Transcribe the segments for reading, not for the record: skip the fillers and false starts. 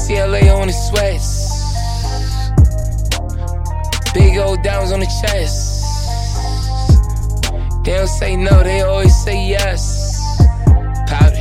UCLA on the sweats. Big old diamonds on the chest. They don't say no, they always say yes. Powder.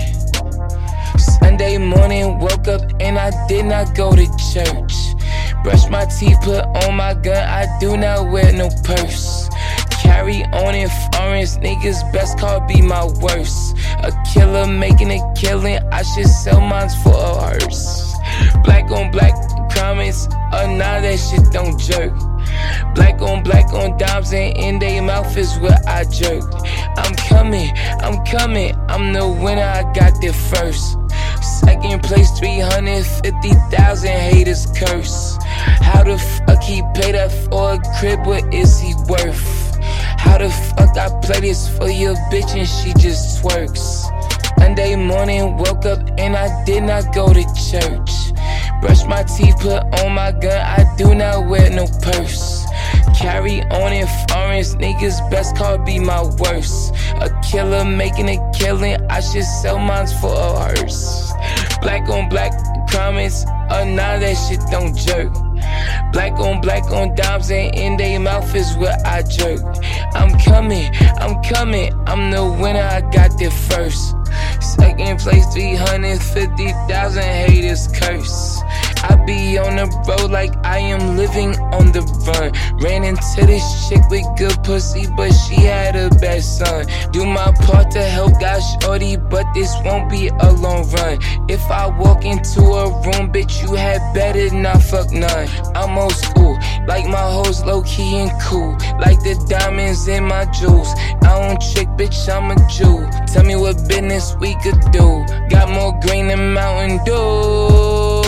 Sunday morning, woke up and I did not go to church. Brush my teeth, put on my gun, I do not wear no purse. Carry on in foreigns, niggas best call be my worst. A killer making a killing, I should sell mines for a hearse. Black on black comments, nah, that shit don't jerk. Black on dimes and in they mouth is where I jerk. I'm coming, I'm the winner, I got there first. Second place, 350,000 haters curse. How the fuck he paid up for a crib, what is he worth? How the fuck I play this for your bitch and she just twerks? Monday morning, woke up and I did not go to church. Brush my teeth, put on my gun, I do not wear no purse. Carry on in foreigns, niggas best call be my worst. A killer making a killing, I should sell mines for a hearse. Black on black comments, nah, that shit don't jerk. Black on dimes and in they mouth is where I jerk. I'm coming, I'm the winner, I got there first. Second place, 350,000 haters curse. I be on the road like I am living on the run. Ran into this chick with good pussy, but she had a bad son. Do my part to help God shorty, but this won't be a long run. If I walk into a room, bitch, you had better not fuck none. I'm old school, like my hoes low-key and cool, like the diamonds in my jewels. I don't trick, bitch, I'm a Jew. Tell me what business we could do. Got more green than Mountain Dew.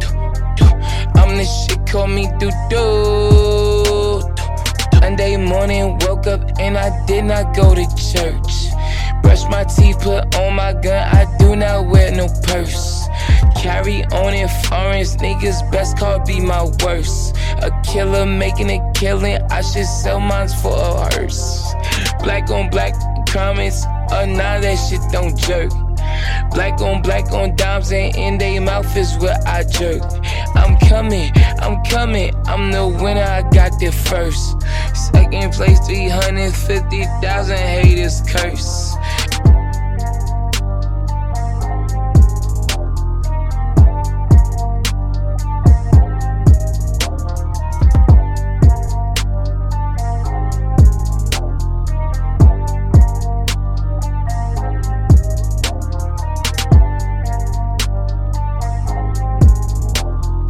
I'm the shit, call me Doo-Doo. Monday morning, woke up and I did not go to church. Brush my teeth, put on my gun, I do not wear no purse. Carry on in foreigns, niggas best call be my worst. A killer making a killing, I should sell mines for a hearse. Black on black comments, nah, that shit don't jerk. Black on dimes and in they mouth is where I jerk. I'm coming, I'm the winner, I got there first. Second place, 350,000 haters curse.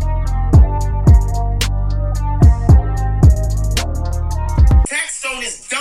On this